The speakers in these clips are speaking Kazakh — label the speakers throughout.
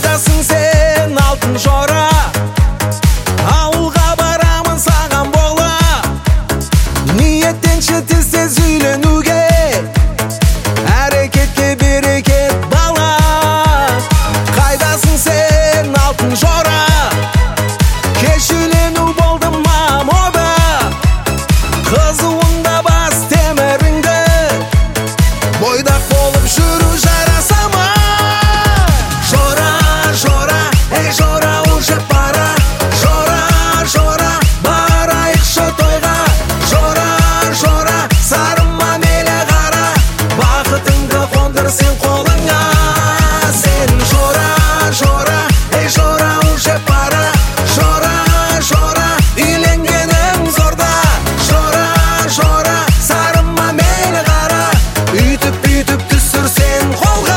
Speaker 1: Қайдасың сен алтын жора, ауылға барамын саған бола. Ниеттенші тез үйленуге, әрекетке берекет бала. Қайдасың сен алтын жора, кеш үйлену болды ма мода. Қызуыңда бас теміріңді, бойдақ болып жүру жараса ма? Жора, жора, ей жора, уже пора. Жора, жора, барайықшы тойға. Жора, жора, сарыма мейлі қара, бақытыңды қондыр сен қолыңа. Сен жора, жора, ей жора, уже пора. Жора, жора, үйленгенің зорда. Жора, жора, сарыма мейлі қара, үйтіп түсірсен қолға.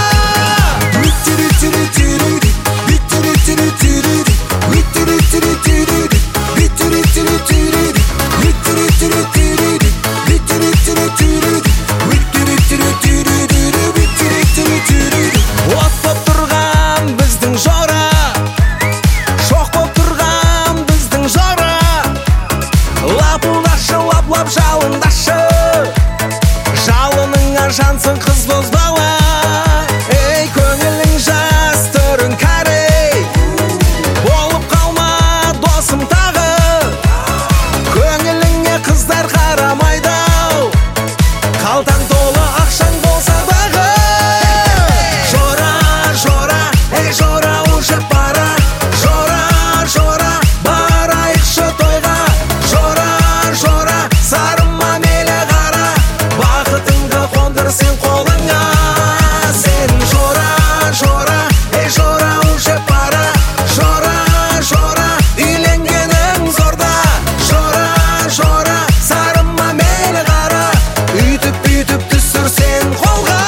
Speaker 1: От боп тұрған біздің жора, шоқ боп тұрған біздің жора. Лапылдашы, лап-лап жалындашы, жалыныңа жансың қыз бозбала. Ей, көңілің жас, түрің кәрі, болып қалма досым тағы. Көңіліңе қыздар қарамайды-ау, қалтаң толы ақшаң болса дағы. Жора, жора, ей жора, уже пора. Жора, жора, барайықшы тойға. Жора, жора, сарыма мейлі қара, бақытыңды қондыр сен қолыңа. Сен жора, жора, ей жора, уже пора. Жора, жора, үйленгенің зорда. Жора, жора, сарыма мейлі қара, үйтіп түсірсен қолға.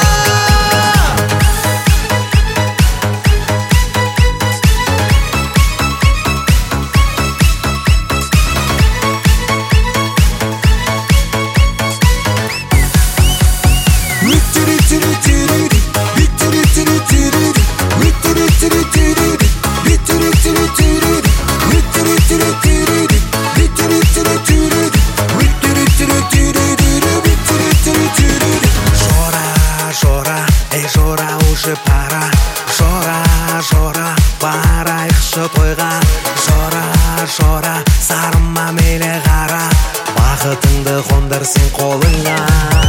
Speaker 1: Жора, жора, ей жора, уже пора. Жора, жора, барайықшы тойға. Жора, жора, сарыма мейлі қара, бақытыңды қондыр сен қолыңа.